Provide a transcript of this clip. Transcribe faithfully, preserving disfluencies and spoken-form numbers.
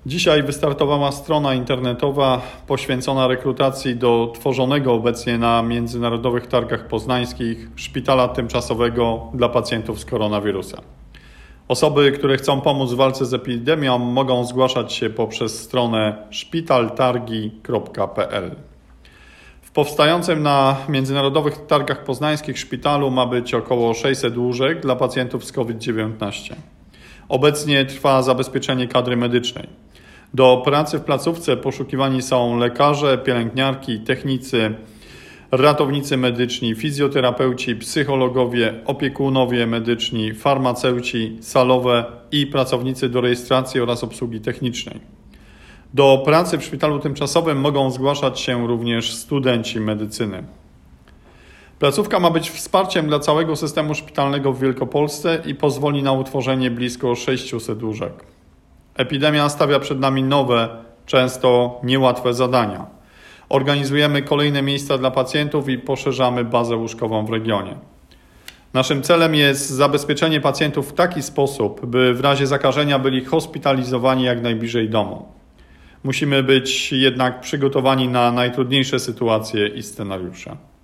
Dzisiaj wystartowała strona internetowa poświęcona rekrutacji do tworzonego obecnie na Międzynarodowych Targach Poznańskich szpitala tymczasowego dla pacjentów z koronawirusem. Osoby, które chcą pomóc w walce z epidemią, mogą zgłaszać się poprzez stronę szpital targi kropka p l. W powstającym na Międzynarodowych Targach Poznańskich szpitalu ma być około sześćset łóżek dla pacjentów z COVID dziewiętnaście. Obecnie trwa zabezpieczenie kadry medycznej. Do pracy w placówce poszukiwani są lekarze, pielęgniarki, technicy, ratownicy medyczni, fizjoterapeuci, psychologowie, opiekunowie medyczni, farmaceuci, salowe i pracownicy do rejestracji oraz obsługi technicznej. Do pracy w szpitalu tymczasowym mogą zgłaszać się również studenci medycyny. Placówka ma być wsparciem dla całego systemu szpitalnego w Wielkopolsce i pozwoli na utworzenie blisko sześciuset łóżek. Epidemia stawia przed nami nowe, często niełatwe zadania. Organizujemy kolejne miejsca dla pacjentów i poszerzamy bazę łóżkową w regionie. Naszym celem jest zabezpieczenie pacjentów w taki sposób, by w razie zakażenia byli hospitalizowani jak najbliżej domu. Musimy być jednak przygotowani na najtrudniejsze sytuacje i scenariusze.